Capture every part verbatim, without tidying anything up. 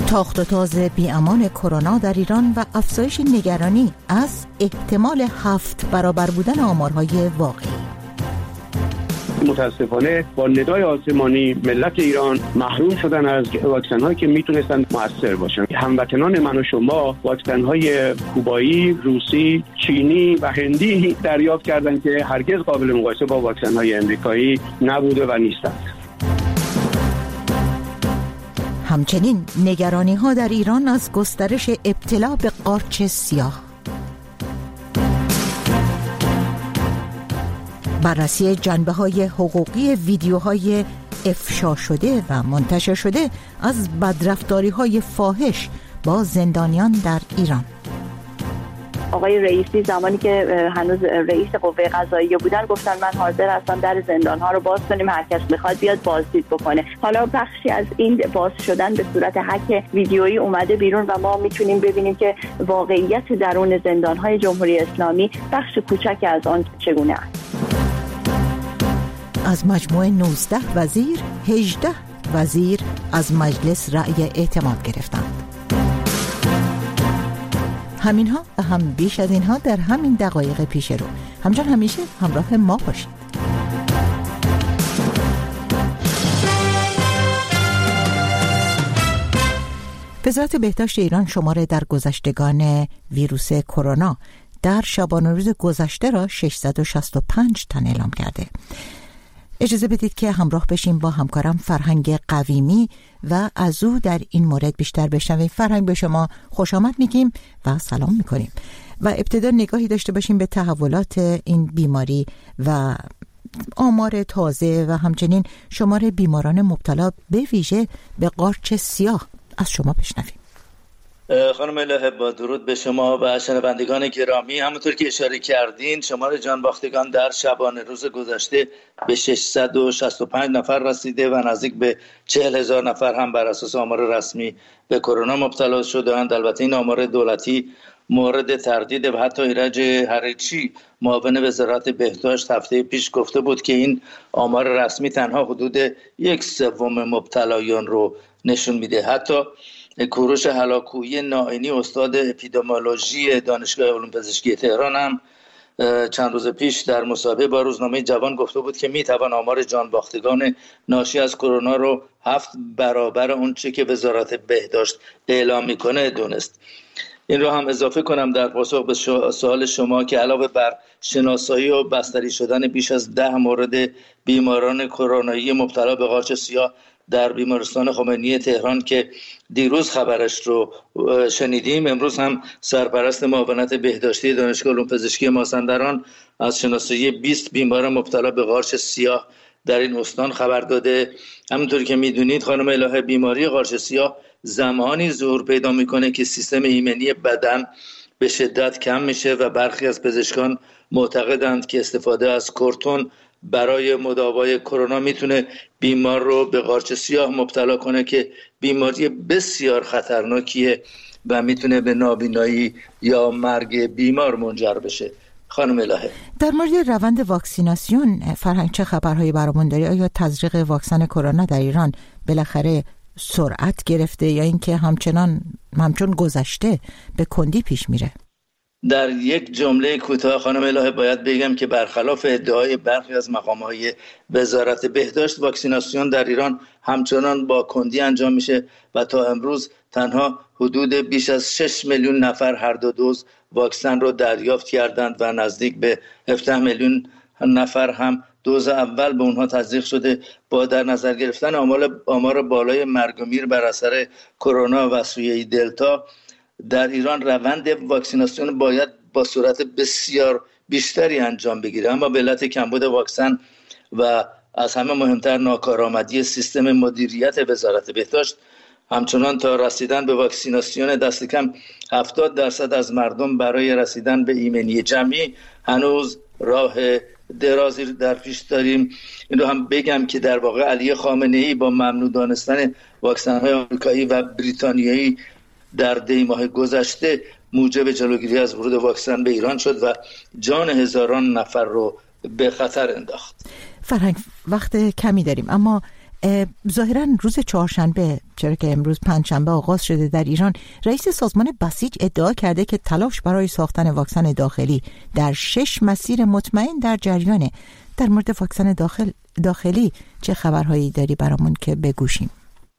تاخت و تاز بی‌امان کرونا در ایران و افزایش نگرانی از احتمال هفت برابر بودن آمارهای واقعی. متاسفانه با ندای آسمانی ملت ایران محروم شدن از واکسن هایی که میتونستن مؤثر باشن. هموطنان من و شما واکسن های کوبایی، روسی، چینی و هندی دریافت کردند که هرگز قابل مقایسه با واکسن های امریکایی نبوده و نیستند. همچنین نگرانی ها در ایران از گسترش ابتلا به قارچ سیاه. بررسی جنبه های حقوقی ویدیوهای افشا شده و منتشر شده از بدرفتاری های فاحش با زندانیان در ایران. آقای رئیسی زمانی که هنوز رئیس قوه قضاییه بودن گفتن من حاضر هستم در زندان‌ها رو باز کنیم، هر کس بخواد بیاد بازدید بکنه. حالا بخشی از این باز شدن به صورت هک ویدیویی اومده بیرون و ما میتونیم ببینیم که واقعیت درون زندان‌های جمهوری اسلامی بخش کوچک از آن چگونه است. از مجموعه نوزده وزیر، هجده وزیر از مجلس رأی اعتماد گرفتند. همینها و هم بیش از اینها در همین دقایق پیش رو. همچنان همیشه همراه ما باشید. وزارت بهداشت ایران شمار درگذشتگان ویروس کرونا در شبانه روز گذشته را ششصد و شصت و پنج تن اعلام کرده. اجازه بدید که همراه بشیم با همکارم فرهنگ قویمی و از او در این مورد بیشتر بشنویم. فرهنگ، به شما خوش آمد میگیم و سلام میکنیم و ابتدا نگاهی داشته باشیم به تحولات این بیماری و آمار تازه و همچنین شمار بیماران مبتلا به ویژه به قارچ سیاه از شما بشنویم. خانم الهه، با درود به شما و شنوندگان گرامی. همونطور که اشاره کردین شمار جانباختگان در شبانه روز گذشته به ششصد و شصت و پنج نفر رسیده و نزدیک به چهل هزار نفر هم بر اساس آمار رسمی به کرونا مبتلا شدند. البته این آمار دولتی مورد تردید و حتی ایرج هریچی معاون وزارت بهداشت هفته پیش گفته بود که این آمار رسمی تنها حدود یک سوم مبتلایان رو نشون میده. حتی کوروش هلاکویی نائینی استاد اپیدمیولوژی دانشگاه علوم پزشکی تهران هم چند روز پیش در مصاحبه با روزنامه جوان گفته بود که میتوان آمار جانباختگان ناشی از کرونا رو هفت برابر اون چه که وزارت بهداشت اعلام میکنه دونست. این رو هم اضافه کنم در پاسخ به سوال شما که علاوه بر شناسایی و بستری شدن بیش از ده مورد بیماران کرونایی مبتلا به قارچ سیاه در بیمارستان خمینی تهران که دیروز خبرش رو شنیدیم، امروز هم سرپرست معاونت بهداشتی دانشگاه علوم پزشکی مازندران از شناسایی بیست بیمار مبتلا به قارچ سیاه در این استان خبر داده. همونطور که میدونید خانم الهه، بیماری قارچ سیاه زمانی ظهور پیدا میکنه که سیستم ایمنی بدن به شدت کم میشه و برخی از پزشکان معتقدند که استفاده از کورتون برای مداوای کرونا میتونه بیمار رو به قارچ سیاه مبتلا کنه که بیماری بسیار خطرناکیه و میتونه به نابینایی یا مرگ بیمار منجر بشه. خانم الهه، در مورد روند واکسیناسیون فرهنگ چه خبرهایی برامون داری؟ آیا تزریق واکسن کرونا در ایران بالاخره سرعت گرفته یا اینکه همچنان همچون گذشته به کندی پیش میره؟ در یک جمله کوتاه خانم الهه باید بگم که برخلاف ادعای برخی از مقام‌های وزارت بهداشت، واکسیناسیون در ایران همچنان با کندی انجام میشه و تا امروز تنها حدود بیش از شش میلیون نفر هر دو دوز واکسن رو دریافت کردند و نزدیک به هفده میلیون نفر هم دوز اول به اونها تزریق شده. با در نظر گرفتن آمار آمار بالای مرگ و میر بر اثر کرونا و سویه دلتا، در ایران روند واکسیناسیون باید با صورت بسیار بیشتری انجام بگیره، اما به علت کمبود واکسن و از همه مهمتر ناکارآمدی سیستم مدیریت وزارت بهداشت، همچنان تا رسیدن به واکسیناسیون دست کم هفتاد درصد از مردم برای رسیدن به ایمنی جمعی هنوز راه درازی در پیش داریم. این رو هم بگم که در واقع علی خامنه‌ای با ممنوع دانستن واکسن‌های آمریکایی و بریتانیایی در دی ماه گذشته موجب جلوگیری از ورود واکسن به ایران شد و جان هزاران نفر رو به خطر انداخت. فرهنگ، وقت کمی داریم اما ظاهراً روز چهارشنبه، چرا که امروز پنجشنبه آغاز شده در ایران، رئیس سازمان بسیج ادعا کرده که تلاش برای ساختن واکسن داخلی در شش مسیر مطمئن در جریانه. در مورد واکسن داخل داخلی چه خبرهایی داری برامون که بگوشیم؟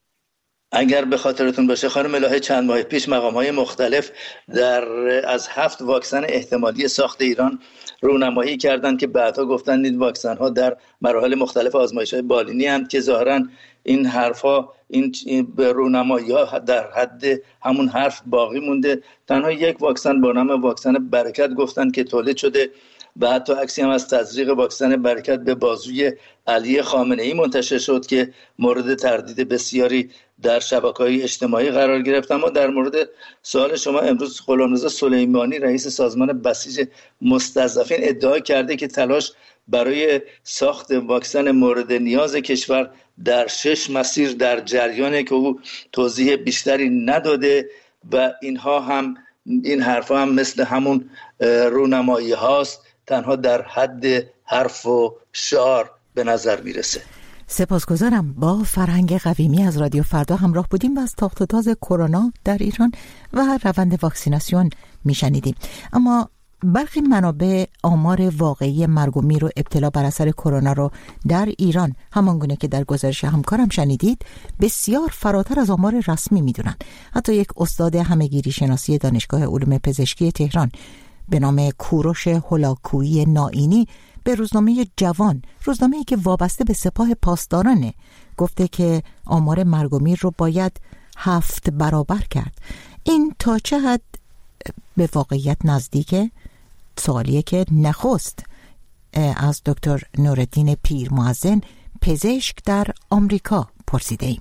اگر به خاطرتون باشه خانم الهه، چند ماه پیش مقام‌های مختلف در از هفت واکسن احتمالی ساخت ایران رونمایی کردند که بعدها گفتند این واکسن‌ها در مراحل مختلف آزمایش‌های بالینی هستند که ظاهراً این حرفا این, این رونمایی‌ها در حد همون حرف باقی مونده. تنها یک واکسن با نام واکسن برکت گفتند که تولید شده و حتی عکسی هم از تزریق واکسن برکت به بازوی علی خامنه‌ای منتشر شد که مورد تردید بسیاری در شبکه‌های اجتماعی قرار گرفت. اما در مورد سوال شما، امروز غلامرضا سلیمانی رئیس سازمان بسیج مستضعفین ادعا کرده که تلاش برای ساخت واکسن مورد نیاز کشور در شش مسیر در جریانه که او توضیح بیشتری نداده و اینها هم این حرفا هم مثل همون رونمایی هاست، تنها در حد حرف و شعار به نظر میرسه. سپاسگزارم. با فرهنگ قویمی از رادیو فردا همراه بودیم و از تاخت و تاز کرونا در ایران و روند واکسیناسیون میشنیدیم. اما برخی منابع آمار واقعی مرگ و میر و ابتلا بر اثر کرونا رو در ایران، همانگونه که در گزارش همکارم شنیدید، بسیار فراتر از آمار رسمی میدونن. حتی یک استاد همهگیری شناسی دانشگاه علوم پزشکی تهران به نام کوروش هولاکویی نائینی به روزنامه جوان، روزنامه‌ای که وابسته به سپاه پاسدارانه، گفته که آمار مرگ و میر رو باید هفت برابر کرد. این تا چه حد به واقعیت نزدیکه؟ سوالیه که نخست از دکتر نورالدین پیرمحسن، پزشک در آمریکا، پرسیده ایم.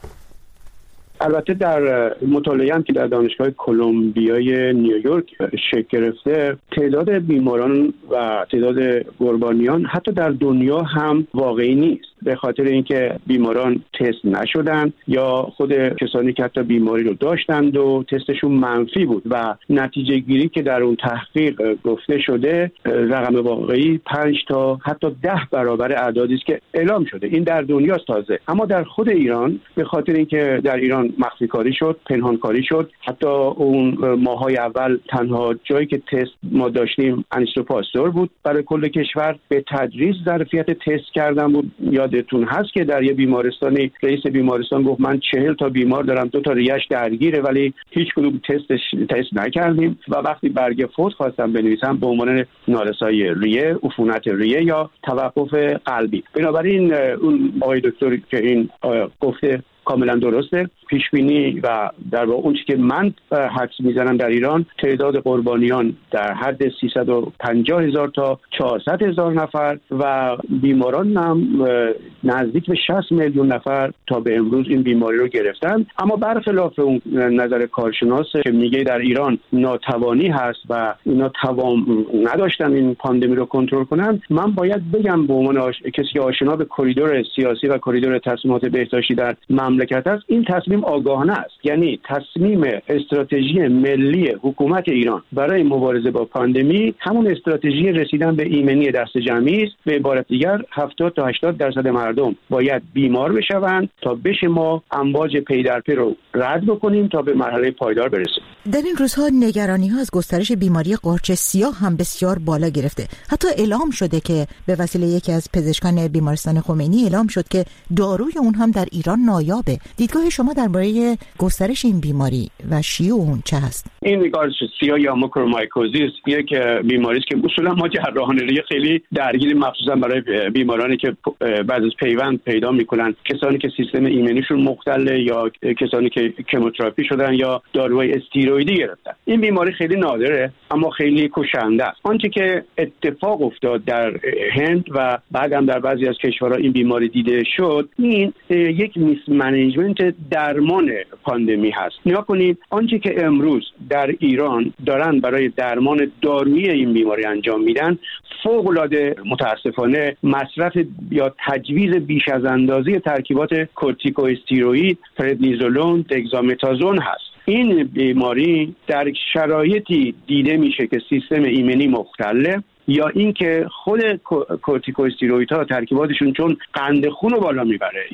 البته در مطالعه هم که در دانشگاه کلمبیای نیویورک شکل گرفته، تعداد بیماران و تعداد قربانیان حتی در دنیا هم واقعی نیست، به خاطر اینکه بیماران تست نشدن یا خود کسانی که حتی بیماری رو داشتند و تستشون منفی بود و نتیجه گیری که در اون تحقیق گفته شده رقم واقعی پنج تا حتی ده برابر اعدادی است که اعلام شده. این در دنیاست تازه. اما در خود ایران به خاطر اینکه در ایران مخفی کاری شد، پنهان کاری شد، حتی اون ماهای اول تنها جایی که تست ما داشتیم انیسو پاستور بود برای کل کشور، به تدریج ظرفیت تست کردن بود. یادتون هست که در یه بیمارستانی رئیس بیمارستان گفت من چهل تا بیمار دارم، دو تا ریش درگیره، ولی هیچ کدوم تستش تست نکردیم و وقتی برگ فوت خواستم بنویسم به عنوان نارسایی ریه، عفونت ریه یا توقف قلبی. بنابراین اون آقای دکتر که این گفته کاملا درسته. پیش بینی و در واقع اون چیزی که من حدس میزنم در ایران تعداد قربانیان در حد سیصد و پنجاه هزار تا چهارصد هزار نفر و بیماران هم نزدیک به شصت میلیون نفر تا به امروز این بیماری رو گرفتن. اما برخلاف اون نظر کارشناس که میگه در ایران ناتوانی هست و اینا توان نداشتن این پاندمی رو کنترل کنن، من باید بگم به عنوان آش... کسی که آشنا به کریدور سیاسی و کریدور تصمیمات بهداشتی در مملکت است، این تصمیم آگاهانه است. یعنی تصمیم استراتژی ملی حکومت ایران برای مبارزه با پاندمی همون استراتژی رسیدن به ایمنی دست جمعی است. به عبارت دیگر هفتاد تا هشتاد درصد مردم باید بیمار بشوند تا بشه ما امواج پی در پی رو رد بکنیم تا به مرحله پایدار برسیم. در این روزها نگرانی ها از گسترش بیماری قارچ سیاه هم بسیار بالا گرفته. حتی اعلام شده که به وسیله یکی از پزشکان بیمارستان خمینی اعلام شد که داروی اون هم در ایران نایابه. دیدگاه شما درباره گسترش این بیماری و شیوع اون چه هست؟ این قارچ سیاه یا موکرومایکوزیس یک بیماری است که اصولا ما جراحان ریه خیلی درگیر، مخصوصا برای بیمارانی که بعد از پیوند پیدا میکنن، کسانی که سیستم ایمنیشون مختله یا کسانی که کیموتراپی شدن یا داروهای استیروئیدی گرفتن. این بیماری خیلی نادره اما خیلی کشنده است. آنچه که اتفاق افتاد در هند و بعد هم در بعضی از کشورها این بیماری دیده شد، این یک میس منیجمنت درمان پاندمی هست. نگاه کنید آنچه که امروز در ایران دارن برای درمان دارویی این بیماری انجام میدن، فوق العاده متاسفانه مصرف یا تجویز بیش از اندازه ترکیبات کورتیکواستیروئید، پردنیزولون، دگزامتازون هست. این بیماری در شرایطی دیده میشه که سیستم ایمنی مختله یا اینکه خود کورتیکواستیروئیدها ترکیباتشون چون قند خون رو بالا میبره یا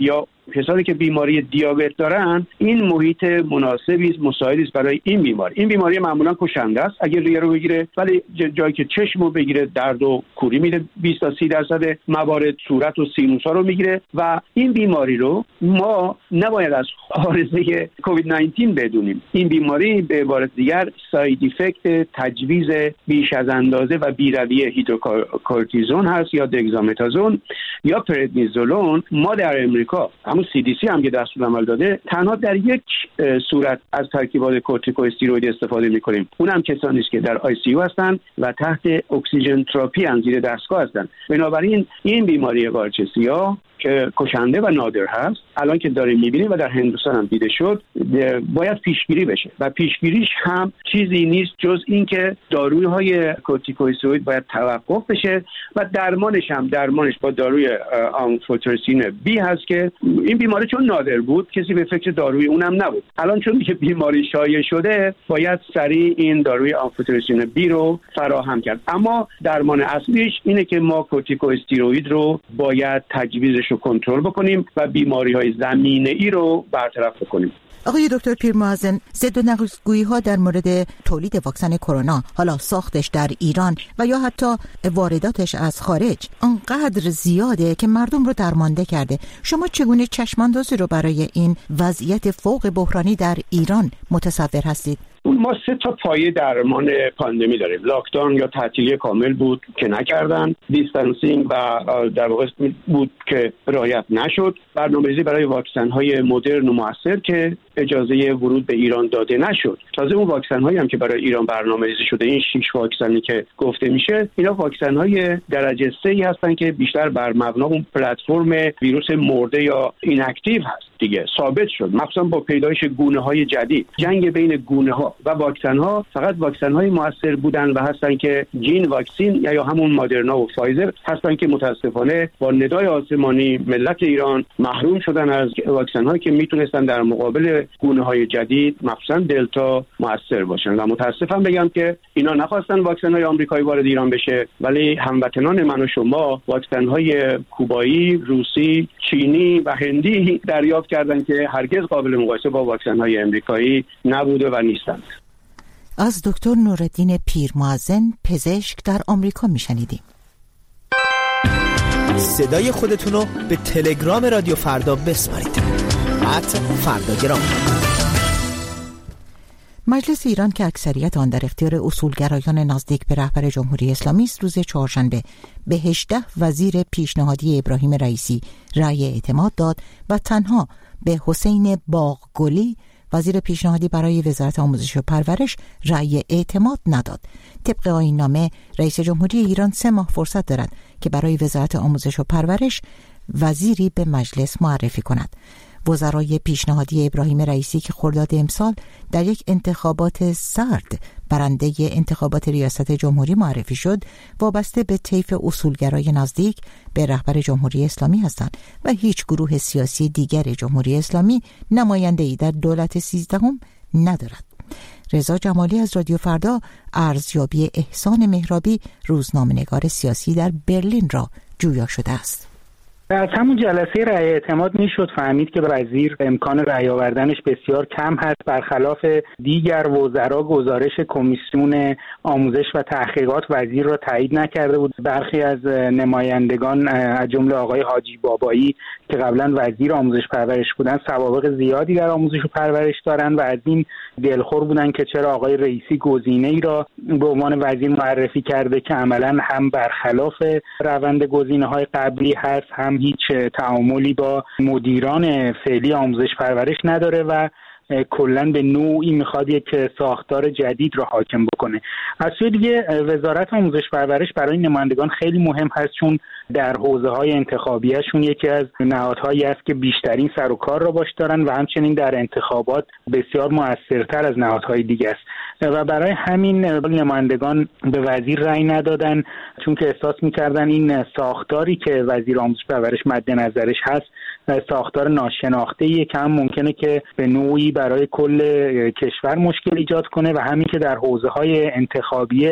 کسانی که بیماری دیابت دارن این محیط مناسبی است، مساعدی است برای این بیماری. این بیماری معمولا کشنده است اگر ریه رو بگیره، ولی جایی که چشم رو بگیره درد و کوری میده. بیست تا سی درصد موارد صورت و سینوس ها رو میگیره و این بیماری رو ما نباید از عارضه کووید نوزده بدونیم. این بیماری به عبارت دیگر ساید افکت تجویز بیش از اندازه و بی‌رویه هیدروکورتیزون هست یا دگزامتازون یا پردنیزولون. ما در امریکا همون سی دی سی هم که دستورالعمل داده تنها در یک صورت از ترکیبات کورتیکواستروئیدی استفاده می‌کنیم، اونم کسانی است که در آی سی یو هستن و تحت اکسیژن تراپی زیر دستگاه هستن. بنابراین این بیماری قارچ سیاه که کشنده و نادر هست الان که داریم می‌بینیم و در هندوستان هم دیده شد باید پیشگیری بشه و پیشگیریش هم چیزی نیست جز اینکه داروهای کورتیکوستروئید باید توقف بشه و درمانش هم درمانش با داروی آمفوترسین بی هست که این بیماری چون نادر بود کسی به فکر داروی اونم نبود. الان چون که بیماری شایع شده باید سریع این داروی آمفوترسین بی رو فراهم کرد. اما درمان اصلیش اینه که ما کورتیکوستروئید رو باید تجویزش رو کنترل بکنیم و بیماری‌های زمینه‌ای رو برطرف بکنیم. آقای دکتر پیرمحسن، ضد و نقض‌گویی ها در مورد تولید واکسن کرونا، حالا ساختش در ایران و یا حتی وارداتش از خارج انقدر زیاده که مردم رو درمانده کرده. شما چگونه چشماندازی رو برای این وضعیت فوق بحرانی در ایران متصور هستید؟ ما سه تا پایه درمان پاندمی داریم. لاکداون یا تعطیلی کامل بود که نکردن، دیستانسینگ و در واقع بود که رعایت نشد، برنامه‌ریزی برای واکسن‌های مدرن و موثر که اجازه ورود به ایران داده نشد. تازه اون واکسن‌هایی هم که برای ایران برنامه‌ریزی شده، این شش واکسنی که گفته میشه، اینا واکسن‌های درجه سه هستن که بیشتر بر مبنای اون پلتفرم ویروس مرده یا ایناکتیو هست. دیگه ثابت شد مخصوصا با پیدایش گونه‌های جدید، جنگ بین گونه‌ها و واکسن‌ها فقط واکسن‌های موثر بودن و هستن که جین واکسین یا همون مادرنا و فایزر هستن که متاسفانه با ندای آسمانی ملت ایران محروم شدن از واکسن‌هایی که میتونستن در مقابل گونه‌های جدید مخصوصا دلتا موثر باشن. و متاسفم بگم که اینا نخواستن واکسن‌های آمریکایی وارد ایران بشه، ولی هموطنان من و شما واکسن‌های کوبایی، روسی، چینی و هندی دریافت کردن که هرگز قابل مقایسه با واکسن‌های آمریکایی نبوده و نیستند. از دکتر نورالدین پیرمحسن پزشک در آمریکا میشنیدیم. صدای خودتون رو به تلگرام رادیو فردا بسپارید. ات فرداگرام. مجلس ایران که اکثریت آن در اختیار اصولگرایان نزدیک به رهبر جمهوری اسلامی است، روز چهارشنبه به هجده وزیر پیشنهادی ابراهیم رئیسی رأی اعتماد داد و تنها به حسین باغگلی وزیر پیشنهادی برای وزارت آموزش و پرورش رأی اعتماد نداد. طبق آیین نامه رئیس جمهوری ایران سه ماه فرصت دارد که برای وزارت آموزش و پرورش وزیری به مجلس معرفی کند. وزرای پیشنهادی ابراهیم رئیسی که خرداد امسال در یک انتخابات سرد برنده انتخابات ریاست جمهوری معرفی شد، وابسته به طیف اصولگرای نزدیک به رهبر جمهوری اسلامی هستند و هیچ گروه سیاسی دیگر جمهوری اسلامی نماینده‌ای در دولت سیزدهم ندارد. رضا جمالی از رادیو فردا ارزیابی احسان مهرابی، روزنامه‌نگار سیاسی در برلین را جویا شده است. از همون جلسه رأی اعتماد میشد فهمید که وزیر امکان رأی آوردنش بسیار کم هست. برخلاف دیگر وزرا گزارش کمیسیون آموزش و تحقیقات وزیر را تایید نکرده بود. برخی از نمایندگان از جمله آقای حاجی بابایی که قبلا وزیر آموزش پرورش بودن سوابق زیادی در آموزش و پرورش دارن و از این دلخور بودن که چرا آقای رئیسی گزینه‌ای را به عنوان وزیر معرفی کرده که عملاً هم برخلاف روند گزینه‌های قبلی هست، هم هیچ تعاملی با مدیران فعلی آموزش پرورش نداره و کلاً به نوعی میخواد یک ساختار جدید را حاکم بکنه. از سوی دیگه وزارت آموزش پرورش برای نمایندگان خیلی مهم هست، چون در حوزه‌های انتخابیه‌شون یکی از نهادهایی است که بیشترین سر و کار را باش دارن و همچنین در انتخابات بسیار مؤثرتر از نهادهای دیگه است و برای همین نمایندگان به وزیر رأی ندادن، چون که احساس می‌کردن این ساختاری که وزیر آموزش پرورش مد نظرش هست ساختار ناشناخته‌ایه که هم ممکنه که به نوعی برای کل کشور مشکل ایجاد کنه و همین که در حوزه‌های انتخابی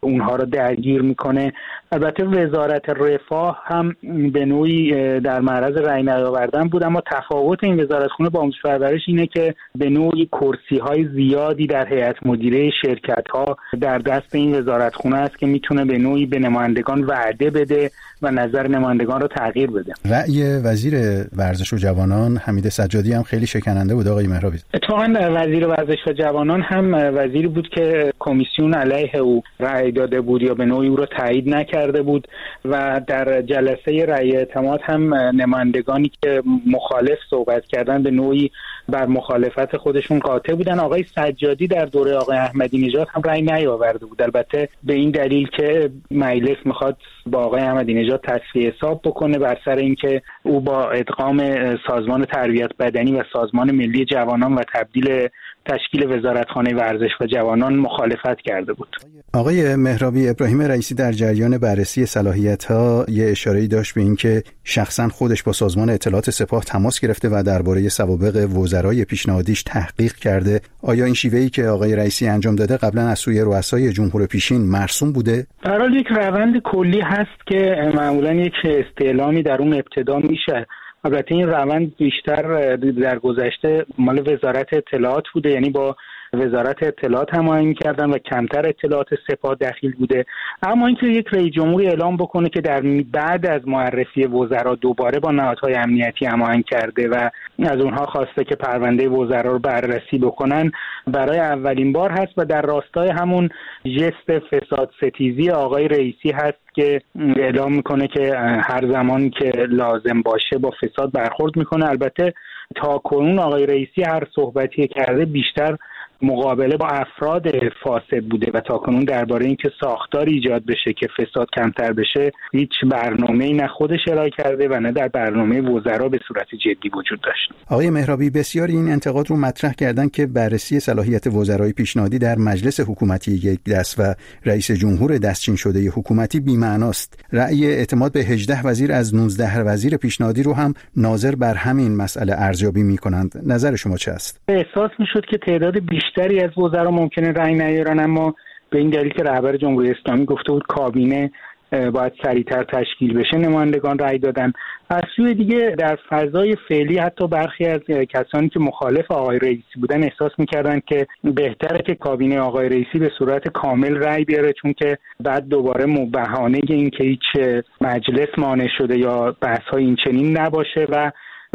اونها رو درگیر میکنه. البته وزارت رفاه هم به نوعی در معرض رأی نیاوردن بود، اما تفاوت این وزارتخونه با آموزش و پرورش اینه که به نوعی کرسی‌های زیادی در هیئت مدیره شرکت‌ها در دست این وزارتخونه است که میتونه به نوعی به نمایندگان وعده بده و نظر نمایندگان رو تغییر بده. رأی وزیر ورزش و جوانان حمید سجادی هم خیلی شکننده بود آقای مهرابی. اتفاقاً وزیر ورزش و جوانان هم وزیری بود که کمیسیون علیه او رأی داده بود یا به نوعی او رو تایید نکرده بود و در جلسه رأی اعتماد هم نمایندگانی که مخالف صحبت کردن به نوعی بر مخالفت خودشون قاطع بودن. آقای سجادی در دوره آقای احمدی نژاد هم رأی نیاورده بود، البته به این دلیل که مجلس میخواد با آقای احمدی نژاد تصفیه حساب بکنه بر سر اینکه او با ادغام سازمان تربیت بدنی و سازمان ملی جوانان و تبدیل تشکیل وزارتخانه ورزش و جوانان مخالفت کرده بود. آقای مهرابی، ابراهیم رئیسی در جریان بررسی صلاحیت‌ها یه اشاره‌ای داشت به اینکه شخصاً خودش با سازمان اطلاعات سپاه تماس گرفته و درباره سوابق وزرای پیشنهادیش تحقیق کرده. آیا این شیوهی که آقای رئیسی انجام داده قبلا از سوی رؤسای جمهور پیشین مرسوم بوده؟ در حال یک روند کلی هست که معمولاً یک استعلامی در اون ابتدا میشه. البته این روند بیشتر در گذشته مال وزارت اطلاعات بوده، یعنی با وزارت اطلاعات هماهنگی کردن و کمتر اطلاعات سپاه دخیل بوده. اما اینکه یک رئیس جمهوری اعلام بکنه که در بعد از معرفی وزرا دوباره با نهادهای امنیتی هماهنگ کرده و از اونها خواسته که پرونده وزرا رو بررسی بکنن، برای اولین بار هست و در راستای همون ژست فساد ستیزی آقای رئیسی هست که اعلام میکنه که هر زمان که لازم باشه با فساد برخورد میکنه. البته تا کنون آقای رئیسی هر صحبتی کرده بیشتر مقابله با افراد فاسد بوده و تاکنون درباره اینکه ساختار ایجاد بشه که فساد کمتر بشه هیچ برنامه‌ای نه خودش ارائه کرده و نه در برنامه وزرا به صورت جدی وجود داشت. آقای مهرابی، بسیاری این انتقاد رو مطرح کردن که بررسی صلاحیت وزرای پیشنهادی در مجلس حکومتی یک دست و رئیس جمهور دستچین شده حکومتی بی‌معناست. رأی اعتماد به هجده وزیر از نوزده وزیر پیشنهادی رو هم ناظر بر همین مسئله ارزیابی می‌کنند. نظر شما چه است؟ احساس می‌شد که تعداد بیشتری از وزرا ممکنه رأی نیارن، اما به این دلیل که رهبر جمهوری اسلامی گفته بود کابینه باید سریعتر تشکیل بشه نمایندگان رأی دادن. از سوی دیگه در فضای فعلی حتی برخی از کسانی که مخالف آقای رئیسی بودن احساس میکردن که بهتره که کابینه آقای رئیسی به صورت کامل رأی بیاره، چون که بعد دوباره بهانه این که هیچ مجلس مانع شده یا بحث‌های این چنین نباشه و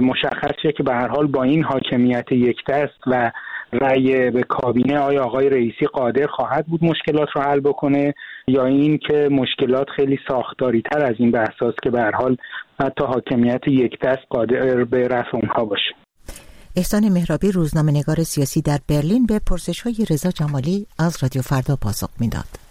مشخصه که به هر حال با این حاکمیت یک دست و رأی به کابینه آیا آقای رئیسی قادر خواهد بود مشکلات رو حل بکنه یا این که مشکلات خیلی ساختاری تر از این بحث است که به هر حال حتی حاکمیت یک دست قادر به رفع اونها باشه. احسان مهرابی، روزنامه‌نگار سیاسی در برلین، به پرسش‌های رضا جمالی از رادیو فردا پاسخ میداد.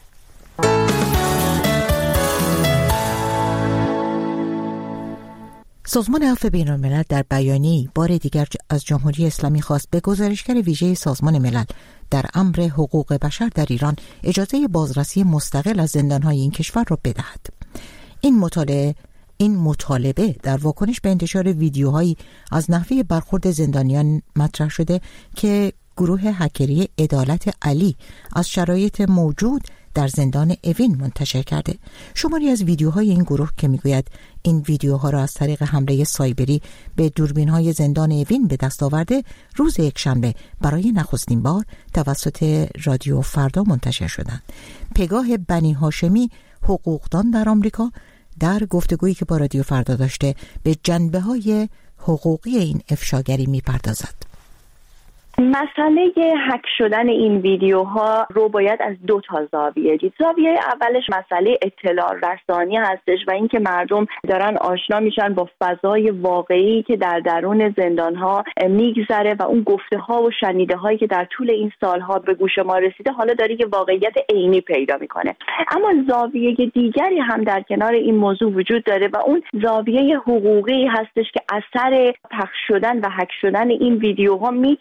سازمان عفو بین‌الملل در بیانیه‌ای بار دیگر از جمهوری اسلامی خواست به گزارشگر ویژه سازمان ملل در امر حقوق بشر در ایران اجازه بازرسی مستقل از زندان‌های این کشور را بدهد. این مطالعه این مطالبه در واکنش به انتشار ویدیوهایی از نحوه برخورد زندانیان مطرح شده که گروه هکری عدالت علی از شرایط موجود در زندان اوین منتشر کرده. شماری از ویدیوهای این گروه که میگوید این ویدیوها را از طریق حمله سایبری به دوربین‌های زندان اوین به دست آورده، روز یکشنبه برای نخستین بار توسط رادیو فردا منتشر شدند. پگاه بنی هاشمی، حقوقدان در آمریکا، در گفتگویی که با رادیو فردا داشته به جنبه‌های حقوقی این افشاگری می‌پردازد. مسئله هک شدن این ویدیوها رو باید از دو تا زاویه دید. زاویه اولش مسئله اطلاع رسانی هستش و اینکه مردم دارن آشنا میشن با فضای واقعی که در درون زندان‌ها میگذره و اون گفته‌ها و شنیده‌هایی که در طول این سال‌ها به گوش ما رسیده حالا داره یه واقعیت عینی پیدا میکنه. اما زاویه دیگری هم در کنار این موضوع وجود داره و اون زاویه حقوقی هستش که اثر پخش شدن و هک شدن این ویدیوها میتونه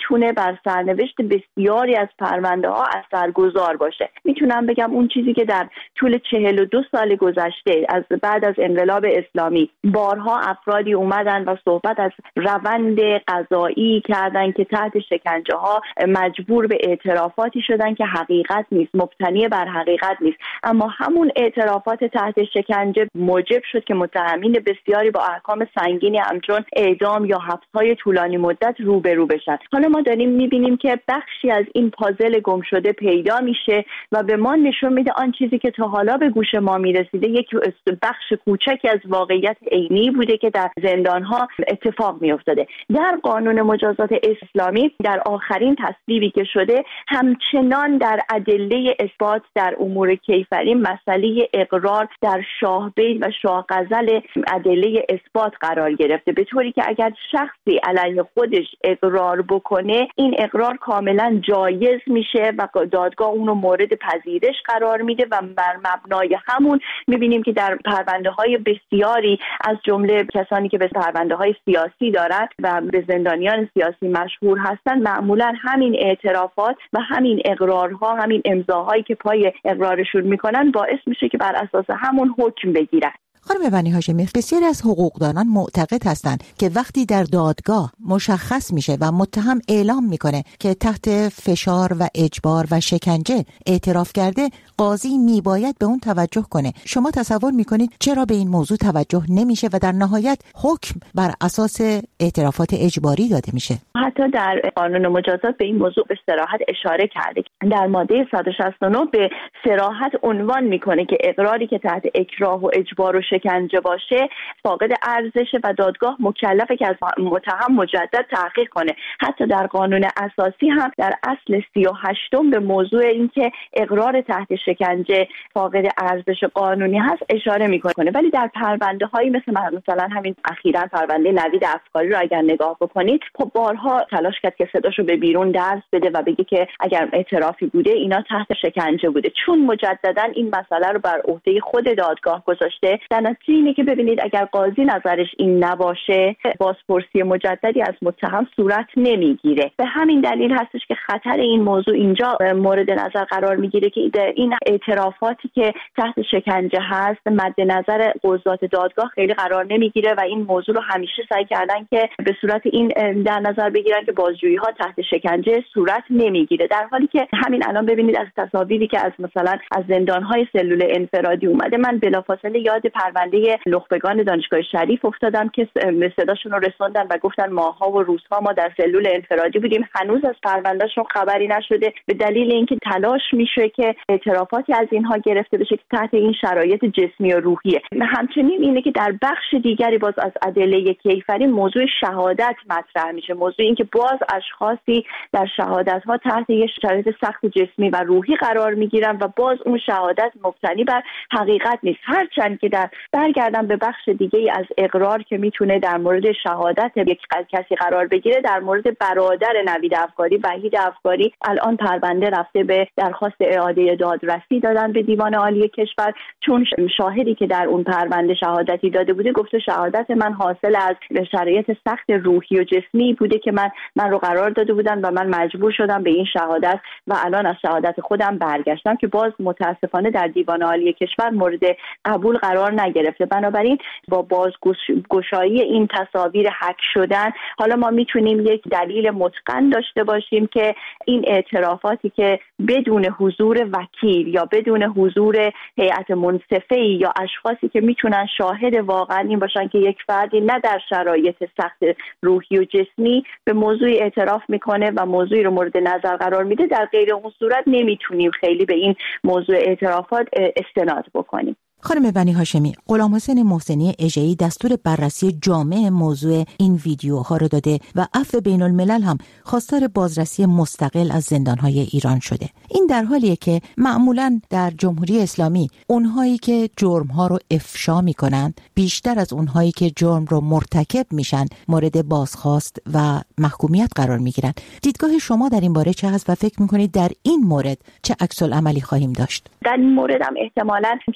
بر سرنوشت بسیاری از پرونده ها اثرگذار باشه. میتونم بگم اون چیزی که در طول چهل و دو سال گذشته از بعد از انقلاب اسلامی بارها افرادی اومدن و صحبت از روند قضایی کردن که تحت شکنجه ها مجبور به اعترافاتی شدن که حقیقت نیست، مبتنی بر حقیقت نیست، اما همون اعترافات تحت شکنجه موجب شد که متهمین بسیاری با احکام سنگینی همچون اعدام یا حبس‌های طولانی مدت روبرو بشن. حالا ما داریم می‌بینیم که بخشی از این پازل گم شده پیدا میشه و به ما نشون میده آن چیزی که تا حالا به گوش ما میرسیده یک بخش کوچکی از واقعیت عینی بوده که در زندان‌ها اتفاق میافتاده. در قانون مجازات اسلامی در آخرین تصویبی که شده همچنان در ادله اثبات در امور کیفری مسئله اقرار در شاهبید و شاهغزل ادله اثبات قرار گرفته، به طوری که اگر شخصی علیه خودش اقرار بکنه این اقرار کاملا جایز میشه و دادگاه اون رو مورد پذیرش قرار میده و بر مبنای همون میبینیم که در پرونده های بسیاری از جمله کسانی که به پرونده های سیاسی دارن و به زندانیان سیاسی مشهور هستن معمولا همین اعترافات و همین اقرارها، همین امضاهایی که پای اقرارشون میکنن باعث میشه که بر اساس همون حکم بگیرن. خانم بنی هاشمی، بسیاری از حقوقدانان معتقد هستند که وقتی در دادگاه مشخص میشه و متهم اعلام میکنه که تحت فشار و اجبار و شکنجه اعتراف کرده، قاضی میباید به اون توجه کنه. شما تصور میکنید چرا به این موضوع توجه نمیشه و در نهایت حکم بر اساس اعترافات اجباری داده میشه؟ حتی در قانون مجازات به این موضوع به صراحت اشاره کرده. در ماده صد و شصت و نه به صراحت عنوان میکنه که اقراری که تحت اکراه و اجبار و شکنجه باشه فاقد ارزشه و دادگاه مکلفه که از متهم مجدد تحقیق کنه. حتی در قانون اساسی هم در اصل سی و هشتم به موضوع اینکه اقرار تحت شکنجه فاقد ارزش قانونی هست اشاره میکنه. ولی در پرونده هایی مثل مثلا همین اخیراً پرونده نوید افکاری رو اگر نگاه بکنید، خب بارها تلاش کرد که صداشو به بیرون درس بده و بگه که اگر اعترافی بوده اینا تحت شکنجه بوده. چون مجددا این مسئله رو بر عهده خود دادگاه گذاشته، در نتیجه اینه که ببینید اگر قاضی نظرش این نباشه بازپرسی مجددی از متهم صورت نمیگیره. به همین دلیل هستش که خطر این موضوع اینجا مورد نظر قرار میگیره که این اعترافاتی که تحت شکنجه هست مد نظر قضات دادگاه خیلی قرار نمیگیره و این موضوع رو همیشه سعی کردن که به صورت این در نظر بگیرن که بازجویی ها تحت شکنجه صورت نمیگیره، در حالی که همین الان ببینید از تصاویری که از مثلا از زندان های سلول انفرادی اومده، من بلافاصله یاد پرونده نخبگان دانشگاه شریف افتادم که صداشون رو رسوندن و گفتن ماها و روزها ما در سلول انفرادی بودیم، هنوز از پروندهشون خبری نشده، به دلیل اینکه تلاش میشه که اعترافاتی از اینها گرفته بشه که تحت این شرایط جسمی و روحیه. همچنین اینه که در بخش دیگری باز از ادله کیفری موضوع شهادت مطرح میشه، موضوع این که باز اشخاصی در شهادت ها تحت یک شرایط سخت جسمی و روحی قرار میگیرن و باز اون شهادت مبتنی بر حقیقت نیست. هرچند که در برگردم به بخش دیگه از اقرار که میتونه در مورد شهادت یک کسی قرار بگیره، در مورد برادر نوید افکاری، وحید افکاری، الان پرونده رفته به درخواست اعاده دادرسی دادن به دیوان عالی کشور، چون شاهدی که در اون پرونده شهادتی داده بوده گفته شهادت من حاصل از شرایط سخت روحی و جسمی بوده که من من رو قرار داده بودن و من مجبور شدم به این شهادت و الان از شهادت خودم برگشتم، که باز متاسفانه در دیوان عالی کشور مورد قبول قرار نگرفته. بنابراین با بازگشایی این تصاویر هک شدن حالا ما میتونیم یک دلیل متقن داشته باشیم که این اعترافاتی که بدون حضور وکیل یا بدون حضور هیئت منصفه‌ای یا اشخاصی که میتونن شاهد واقعا این باشن که یک فردی نه در شرایط سخت روحی و جسمی به موضوع اعتراف میکنه و موضوعی رو مورد نظر قرار میده، در غیر اون صورت نمیتونیم خیلی به این موضوع اعترافات استناد بکنیم. خانم بنی هاشمی، غلامحسین محسنی اژه‌ای دستور بررسی جامع موضوع این ویدیوها رو داده و عفو بین الملل هم خواستار بازرسی مستقل از زندانهای ایران شده. این در حالیه که معمولاً در جمهوری اسلامی اونهایی که جرمها رو افشا میکنن بیشتر از اونهایی که جرم رو مرتکب میشن مورد بازخواست و محکومیت قرار میگیرن. دیدگاه شما در این باره چه هست و فکر میکنید در این مورد چه عکس العملی خواهیم داشت؟ در این مورد هم احتمالاً کسانی که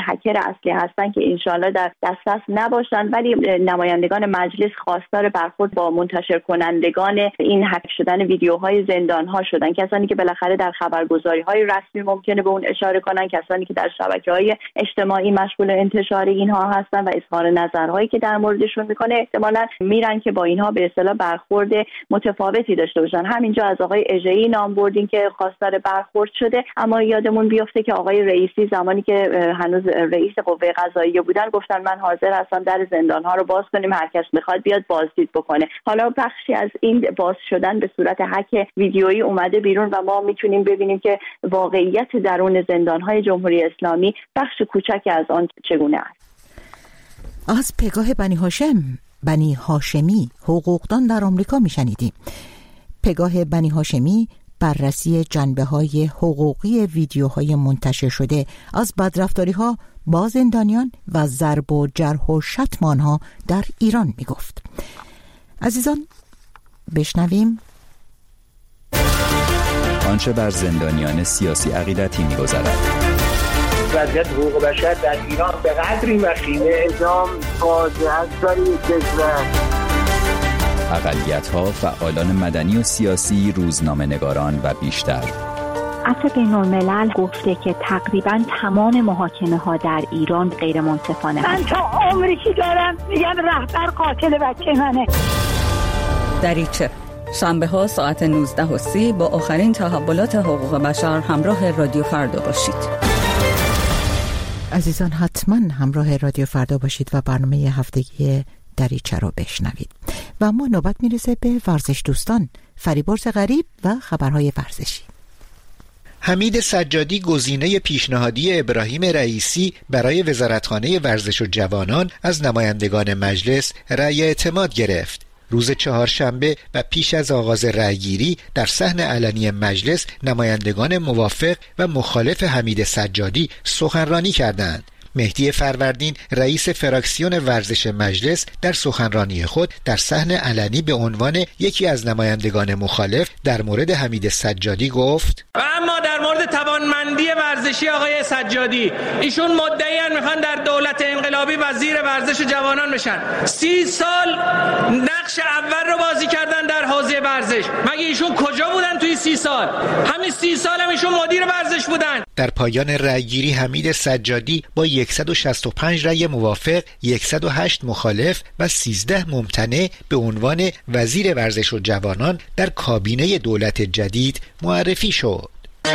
هکر اصلی هستن که انشالله در دسترس نباشن، ولی نمایندگان مجلس خواستار برخورد با منتشر کنندگان این هک شدن ویدیوهای زندان‌ها شدن، کسانی که بالاخره در خبرگزاری‌های رسمی ممکنه به اون اشاره کنن، کسانی که در شبکه‌های اجتماعی مشغول انتشار اینها هستن و اظهار نظرهایی که در موردشون میکنه، احتمالاً میرن که با اینها به اصطلاح برخورد متفاوتی داشته باشن. همینجا از آقای اژه‌ای نام بردیم که خواستار برخورد شده، اما یادمون بیفته که آقای رئیسی زمانی که هنوز رئیس قوه قضاییه بودن گفتن من حاضر هستم در زندان‌ها رو باز کنیم، هر کس میخواد بیاد بازدید بکنه. حالا بخشی از این باز شدن به صورت هک ویدیویی اومده بیرون و ما میتونیم ببینیم که واقعیت درون زندان‌های جمهوری اسلامی بخش کوچکی از آن چگونه است. از پگاه بنی هاشم بنی هاشمی حقوقدان در آمریکا میشنیدیم. پگاه بنی هاشمی بررسی جنبه‌های حقوقی ویدیوهای منتشر شده از بدرفتاری‌ها با زندانیان و ضرب و جرح و شتم آنها در ایران میگفت. عزیزان بشنویم آنچه بر زندانیان سیاسی عقیدتی می‌گذرد. وضعیت حقوق بشر در ایران به قدری وخیمه، اعدام فاجعه است در این کشور. اقلیت‌ها، فعالان مدنی و سیاسی، روزنامه‌نگاران و بیشتر. عفو بین‌الملل گفته که تقریباً تمام محاکمه‌ها در ایران غیر منصفانه من تا عمری که دارم میگم رهبر قاتل بچه منه. دریچه شنبه ها ساعت نوزده و سی با آخرین تحولات حقوق بشر همراه رادیو فردا باشید. عزیزان حتما همراه رادیو فردا باشید و برنامه هفتگی دریچه رو بشنوید. و اما نوبت میرسه به ورزش دوستان، فریبرز غریب و خبرهای ورزشی. حمید سجادی گزینه پیشنهادی ابراهیم رئیسی برای وزارتخانه ورزش و جوانان از نمایندگان مجلس رأی اعتماد گرفت. روز چهارشنبه و پیش از آغاز رأیگیری در صحن علنی مجلس نمایندگان موافق و مخالف حمید سجادی سخنرانی کردند. مهدی فروردین رئیس فراکسیون ورزش مجلس در سخنرانی خود در صحن علنی به عنوان یکی از نمایندگان مخالف در مورد حمید سجادی گفت و اما در مورد توانمندی ورزشی آقای سجادی، ایشون مدعیان میخوان در دولت انقلابی وزیر ورزش جوانان بشن. سی سال نقش اول رو بازی کردن در حوزه ورزش، مگه ایشون کجا بودن توی سی سال؟ همین سی سال هم ایشون مدیر ورزش بودن. در پایان رأیگیری حمید سجادی با صد و شصت و پنج رأی موافق، صد و هشت مخالف و سیزده ممتنع به عنوان وزیر ورزش و جوانان در کابینه دولت جدید معرفی شد.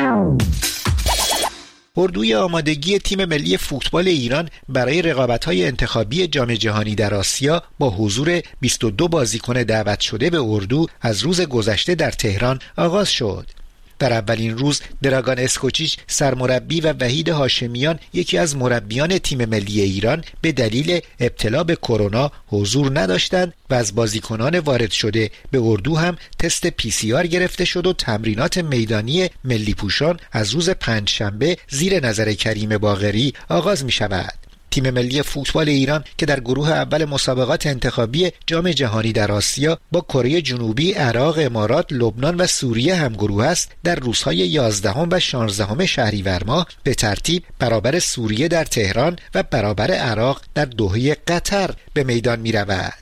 اردوی آمادگی تیم ملی فوتبال ایران برای رقابت‌های انتخابی جام جهانی در آسیا با حضور بیست و دو بازیکن دعوت شده به اردو از روز گذشته در تهران آغاز شد. در اولین روز دراگان اسکوچیچ سرمربی و وحید هاشمیان یکی از مربیان تیم ملی ایران به دلیل ابتلا به کرونا حضور نداشتند و از بازیکنان وارد شده به اردو هم تست پی سی آر گرفته شد و تمرینات میدانی ملی پوشان از روز پنجشنبه زیر نظر کریم باقری آغاز می شود. تیم ملی فوتبال ایران که در گروه اول مسابقات انتخابی جام جهانی در آسیا با کره جنوبی، عراق، امارات، لبنان و سوریه همگروه است، در روزهای یازدهم و شانزدهم شهریور ماه به ترتیب برابر سوریه در تهران و برابر عراق در دوحه قطر به میدان می رود.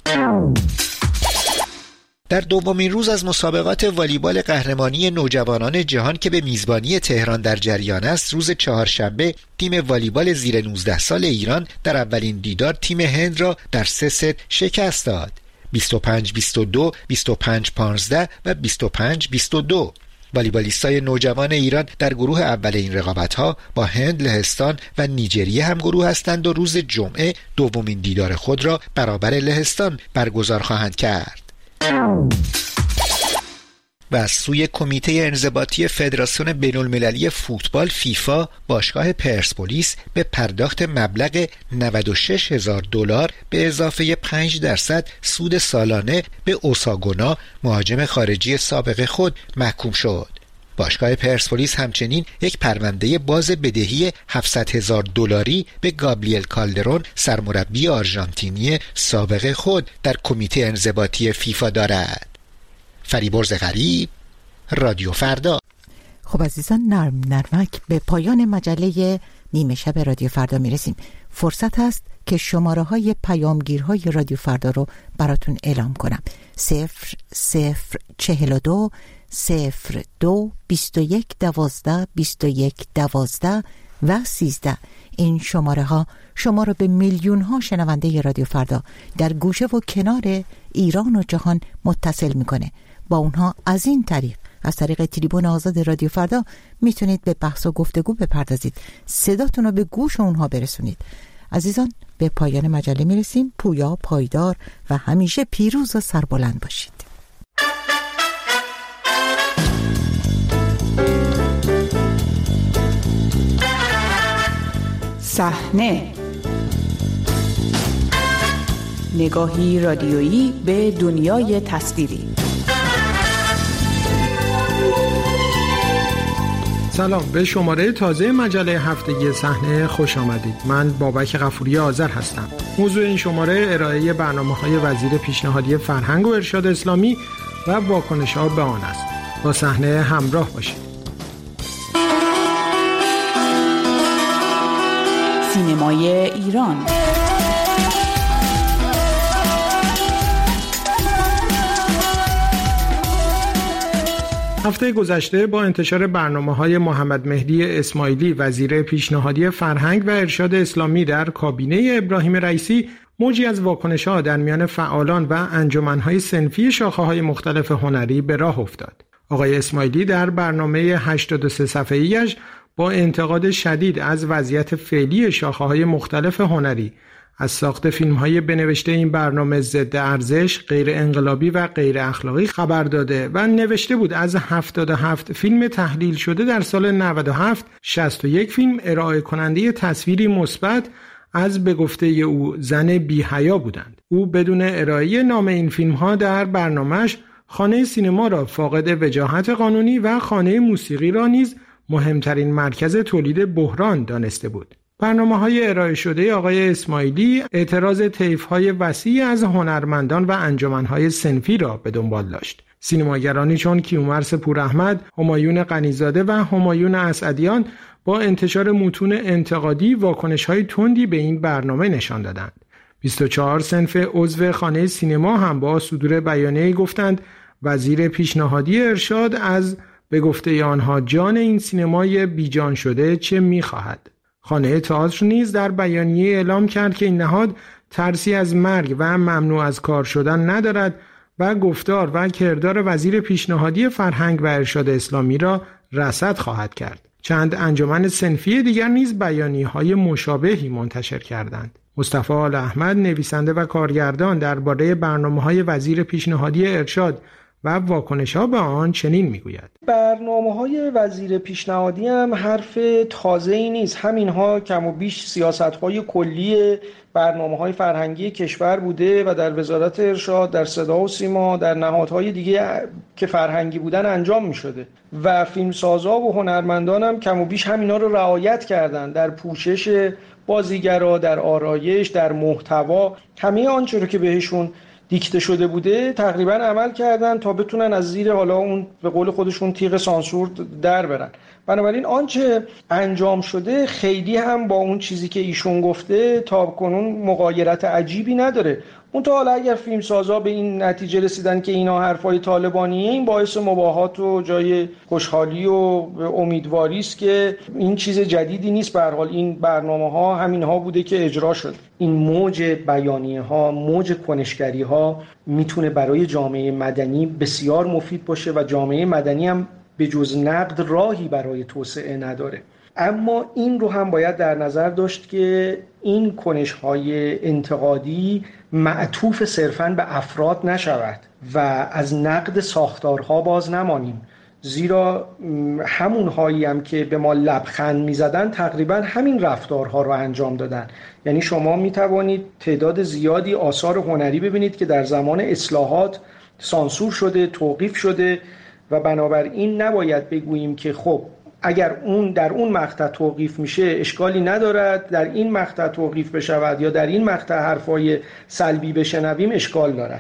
در دومین روز از مسابقات والیبال قهرمانی نوجوانان جهان که به میزبانی تهران در جریان است، روز چهارشنبه تیم والیبال زیر نوزده سال ایران در اولین دیدار تیم هند را در سه ست شکست داد. بیست و پنج بیست و دو، بیست و پنج پانزده و بیست و پنج بیست و دو. والیبالیستای نوجوان ایران در گروه اول این رقابت‌ها با هند، لهستان و نیجریه هم گروه هستند و روز جمعه دومین دیدار خود را برابر لهستان برگزار خواهند کرد. و از سوی کمیته انضباطی فدراسیون بین‌المللی فوتبال فیفا، باشگاه پرسپولیس به پرداخت مبلغ نود و شش هزار دلار به اضافه پنج درصد سود سالانه به اوساگونا، مهاجم خارجی سابق خود، محکوم شد. باشگاه پرسپولیس همچنین یک پرونده باز بدهی هفتصد هزار دلاری به گابریل کالدرون، سرمربی آرژانتینی سابق خود، در کمیته انضباطی فیفا دارد. فریبرز غریب، رادیو فردا. خب عزیزان، نرم نرمک به پایان مجله نیمه شب رادیو فردا میرسیم. فرصت هست که شماره های پیامگیرهای رادیو فردا رو براتون اعلام کنم. صفر صفر چهل و دو صفر دو بیست و یک دوازده بیست و یک دوازده و سیزده. این شماره ها شما رو به میلیون ها شنونده رادیو فردا در گوشه و کنار ایران و جهان متصل میکنه. با اونها از این طریق، از طریق تریبون آزاد رادیو فردا، میتونید به بحث و گفتگو بپردازید، صداتون رو به گوش اونها برسونید. عزیزان، به پایان مجله میرسیم. پویا، پایدار و همیشه پیروز و سربلند باشید. صحنه، نگاهی رادیویی به دنیای تصویری. سلام، به شماره تازه مجله هفتگی صحنه خوش آمدید. من بابک غفوری آذر هستم. موضوع این شماره ارائه برنامه‌های وزیر پیشنهادی فرهنگ و ارشاد اسلامی و واکنش‌ها به آن است. با صحنه همراه باشید. سینمای ایران. هفته گذشته با انتشار برنامه‌های محمد مهدی اسماعیلی وزیر پیشنهادی فرهنگ و ارشاد اسلامی در کابینه ابراهیم رئیسی، موجی از واکنش‌ها در میان فعالان و انجمن‌های صنفی شاخه‌های مختلف هنری به راه افتاد. آقای اسماعیلی در برنامه هشتاد و سه صفحه‌ایش با انتقاد شدید از وضعیت فعلی شاخه‌های مختلف هنری، از ساخت فیلم‌های بنوشته این برنامه ضد ارزش، غیر انقلابی و غیر اخلاقی خبر داده و نوشته بود از هفتاد و هفت فیلم تحلیل شده در سال نود و هفت، شصت و یک فیلم ارائه کننده تصویری مثبت از به گفته او زن بی‌حیا بودند. او بدون ارائه نام این فیلم‌ها در برنامه‌اش خانه سینما را فاقد وجاهت قانونی و خانه موسیقی را نیز مهمترین مرکز تولید بحران دانسته بود. برنامه‌های ارائه شده آقای اسماعیلی اعتراض طیف‌های وسیعی از هنرمندان و انجمن‌های صنفی را به دنبال داشت. سینماگرانی چون کیومرث پوراحمد، همایون غنی‌زاده و همایون اسعدیان با انتشار متون انتقادی واکنش‌های تندی به این برنامه نشان دادند. بیست و چهار صنف عضو خانه سینما هم با صدور بیانیه‌ای گفتند وزیر پیشنهادی ارشاد از به گفته آنها جان این سینمای بیجان شده چه می‌خواهد. خانه تئاتر نیز در بیانیه اعلام کرد که این نهاد ترسی از مرگ و ممنوع از کار شدن ندارد و گفتار و کردار وزیر پیشنهادی فرهنگ و ارشاد اسلامی را رصد خواهد کرد. چند انجمن صنفی دیگر نیز بیانیه‌های مشابهی منتشر کردند. مصطفی آل احمد، نویسنده و کارگردان، درباره برنامه‌های وزیر پیشنهادی ارشاد و واکنش‌ها به آن چنین میگوید: برنامه‌های وزیر پیشنهادی هم حرف تازه‌ای نیست. همینها کم و بیش سیاست‌های کلی برنامه‌های فرهنگی کشور بوده و در وزارت ارشاد، در صدا و سیما، در نهادهای دیگه که فرهنگی بودن انجام می‌شده و فیلمسازا و هنرمندان هم کم و بیش همینا رو رعایت کردن در پوشش بازیگرا، در آرایش، در محتوا. همه آنچه رو که بهشون دیکته شده بوده تقریبا عمل کردن تا بتونن از زیر حالا اون به قول خودشون تیغ سانسور در برن. بنابراین آنچه انجام شده خیلی هم با اون چیزی که ایشون گفته تا کنون مغایرت عجیبی نداره. اون تا حالا اگر فیلمسازا به این نتیجه رسیدن که اینا حرفای طالبانیه، این باعث مباهات و جای خوشحالی و امیدواری است که این چیز جدیدی نیست. به هر حال این برنامه‌ها همینها بوده که اجرا شد. این موج بیانیه‌ها، موج کنشگری‌ها میتونه برای جامعه مدنی بسیار مفید باشه و جامعه مدنی هم به جز نقد راهی برای توسعه نداره. اما این رو هم باید در نظر داشت که این کنش‌های انتقادی معطوف صرفاً به افراد نشود و از نقد ساختارها باز نمانیم، زیرا همونهایی هم که به ما لبخند می‌زدن تقریباً همین رفتارها رو انجام دادن. یعنی شما می‌توانید تعداد زیادی آثار هنری ببینید که در زمان اصلاحات سانسور شده، توقیف شده و بنابراین نباید بگوییم که خب اگر اون در اون مقطع توقیف میشه اشکالی ندارد، در این مقطع توقیف بشود یا در این مقطع حرفای سلبی بشنویم اشکال دارد.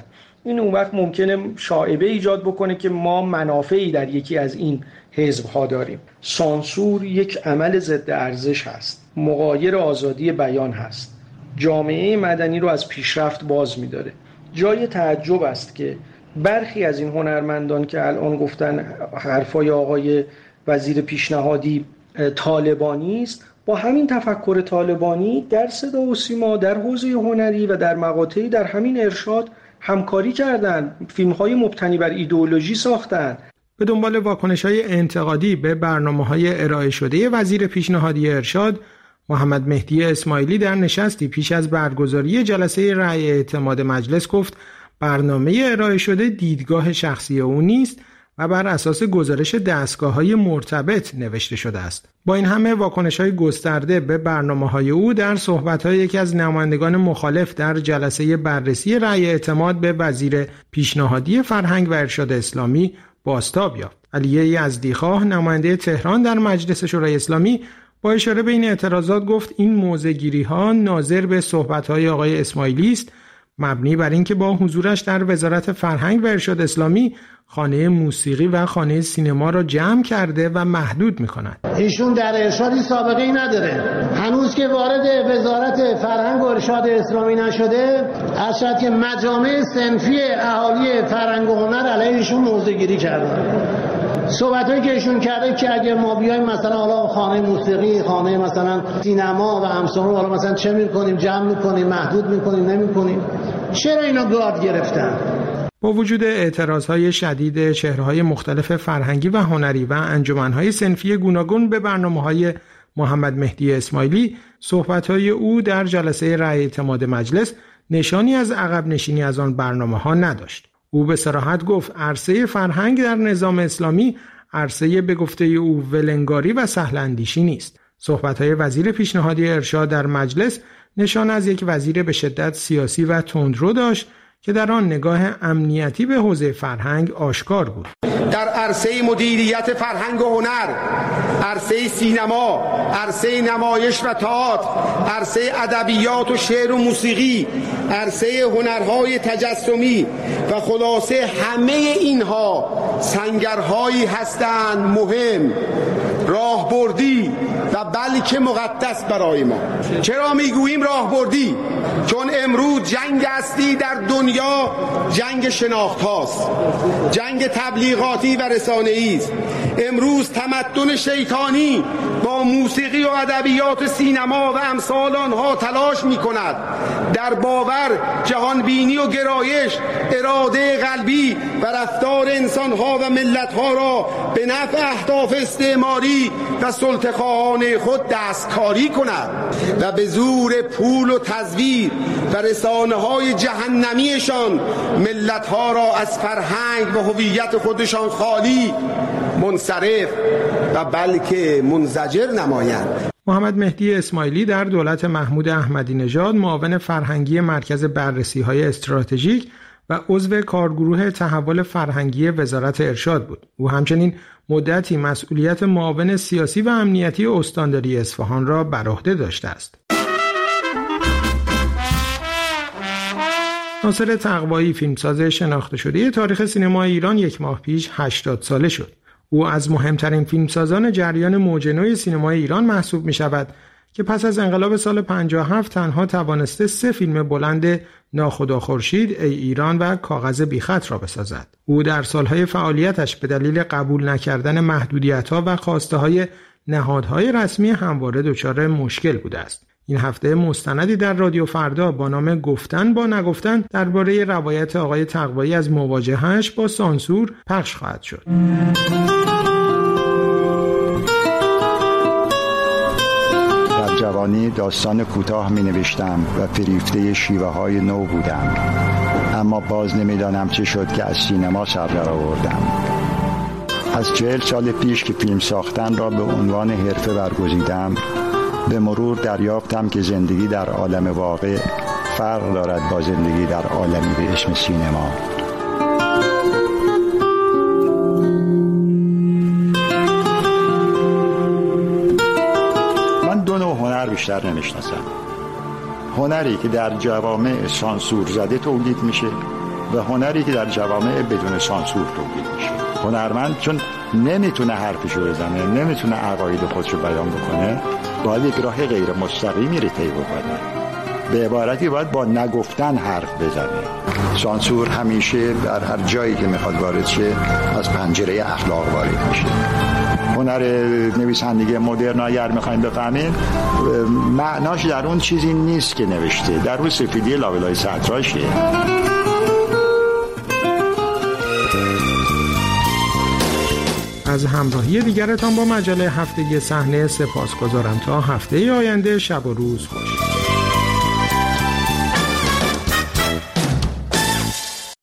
این اون وقت ممکنه شائبه ایجاد بکنه که ما منافعی در یکی از این حزب‌ها داریم. سانسور یک عمل ضد ارزش هست، مغایر آزادی بیان هست، جامعه مدنی رو از پیشرفت باز می‌داره. جای تعجب است که برخی از این هنرمندان که الان گفتن حرفای آقای وزیر پیشنهادی طالبانی است، با همین تفکر طالبانی در صدا و سیما، در حوزه هنری و در مقاطعی در همین ارشاد همکاری کردند، فیلم‌های مبتنی بر ایدئولوژی ساختند. به دنبال واکنش‌های انتقادی به برنامه‌های ارائه شده وزیر پیشنهادی ارشاد، محمد مهدی اسماعیلی در نشستی پیش از برگزاری جلسه رأی اعتماد مجلس گفت برنامه ارائه شده دیدگاه شخصی او نیست و بر اساس گزارش دستگاه‌های مرتبط نوشته شده است. با این همه واکنش‌های گسترده به برنامه‌های او در صحبت‌های یکی از نمایندگان مخالف در جلسه بررسی رأی اعتماد به وزیر پیشنهادی فرهنگ و ارشاد اسلامی بازتاب یافت. علیه یزدیخواه نماینده تهران در مجلس شورای اسلامی با اشاره به این اعتراضات گفت این موضع‌گیری‌ها ناظر به صحبت‌های آقای اسماعیلی است، مبنی بر اینکه با حضورش در وزارت فرهنگ و ارشاد اسلامی خانه موسیقی و خانه سینما را جمع کرده و محدود می‌کند. ایشون در ارشادی سابقه ای نداره. هنوز که وارد وزارت فرهنگ و ارشاد اسلامی نشده، اصلا که مجامع صنفی اهالی فرهنگ و هنر علیه ایشون موضع‌گیری کردن. صحبتایی که ایشون کرده که اگه ما بیایم مثلا حالا خانه موسیقی، خانه مثلا سینما و امثال حالا مثلا چه می‌کنیم، جمع می‌کنیم، محدود می‌کنیم، نمی‌کنیم. چرا اینا گارد گرفتن؟ با وجود اعتراضهای شدید چهره‌های مختلف فرهنگی و هنری و انجمن‌های صنفی گوناگون به برنامه‌های محمد مهدی اسماعیلی، صحبت‌های او در جلسه رأی اعتماد مجلس نشانی از عقب نشینی از آن برنامه‌ها نداشت. او به صراحت گفت عرصه فرهنگ در نظام اسلامی عرصه به گفته او ولنگاری و سهل اندیشی نیست. صحبت‌های وزیر پیشنهادی ارشاد در مجلس نشان از یک وزیر به شدت سیاسی و تندرو داشت که در آن نگاه امنیتی به حوزه فرهنگ آشکار بود. در عرصه مدیریت فرهنگ و هنر، عرصه سینما، عرصه نمایش و تئاتر، عرصه ادبیات و شعر و موسیقی، عرصه هنرهای تجسمی و خلاصه همه اینها سنگرهایی هستند مهم، راهبردی و بلکه مقدس برای ما. چرا میگوییم راهبردی؟ چون امروز جنگ اصلی در دنیا جنگ شناخت هاست، جنگ تبلیغاتی و رسانه‌ای است. امروز تمدن شیطانی با موسیقی و ادبیات سینما و امثال آنها تلاش می‌کند در باور، جهان بینی و گرایش، اراده قلبی و رفتار انسان‌ها و ملت‌ها را به نفع اهداف استعماری و سلطه‌خواهانه خود دستکاری کند و به زور پول و تزویر و رسانه‌های جهنمیشان ملت‌ها را از فرهنگ و هویت خودشان خالی، منصرف و بلکه منزجر نمایند. محمد مهدی اسماعیلی در دولت محمود احمدی نژاد معاون فرهنگی مرکز بررسی‌های استراتژیک و عضو کارگروه تحول فرهنگی وزارت ارشاد بود. او همچنین مدتی مسئولیت معاون سیاسی و امنیتی استانداری اصفهان را بر عهده داشته است. ناصر تقوایی، فیلمساز شناخته شده تاریخ سینما ایران، یک ماه پیش هشتاد ساله شد. او از مهمترین فیلمسازان جریان موج نو سینمای ایران محسوب می شود که پس از انقلاب سال پنجاه و هفت تنها توانسته سه فیلم بلند ناخدا خورشید، ای ایران و کاغذ بیخط را بسازد. او در سالهای فعالیتش به دلیل قبول نکردن محدودیت‌ها و خواسته‌های نهادهای رسمی همواره دچار مشکل بوده است. این هفته مستندی در رادیو فردا با نام گفتن با نگفتن درباره روایت آقای تقوایی از مواجهه‌اش با سانسور پخش خواهد شد. در جوانی داستان کوتاه می نوشتم و فریفته شیوه های نو بودم، اما باز نمیدانم چه شد که از سینما سر در آوردم. از چهل سال پیش که فیلم ساختن را به عنوان حرفه برگزیدم، به مرور دریافتم که زندگی در عالم واقع فرق دارد با زندگی در عالمی به اسم سینما. من دو نوع هنر بیشتر نمیشناسم. هنری که در جوامع سانسور زده تولید میشه و هنری که در جوامع بدون سانسور تولید میشه. هنرمند چون نمیتونه حرفشو بزنه، نمیتونه عقاید خودشو بیان بکنه، باید یک راه غیر مستقیمی رو طی بکنه. به عبارتی باید با نگفتن حرف بزنه. سانسور همیشه در هر جایی که میخواد وارد شه از پنجره اخلاق وارد میشه. هنر نویسندگی مدرن اگر میخوایم بفهمیم معناش در اون چیزی نیست که نوشته، در اون سفیدی لابلای سطراشه. از همراهی دیگرتان با مجله هفتگی صحنه سپاسگزارم. تا هفته آینده شب و روز خوش.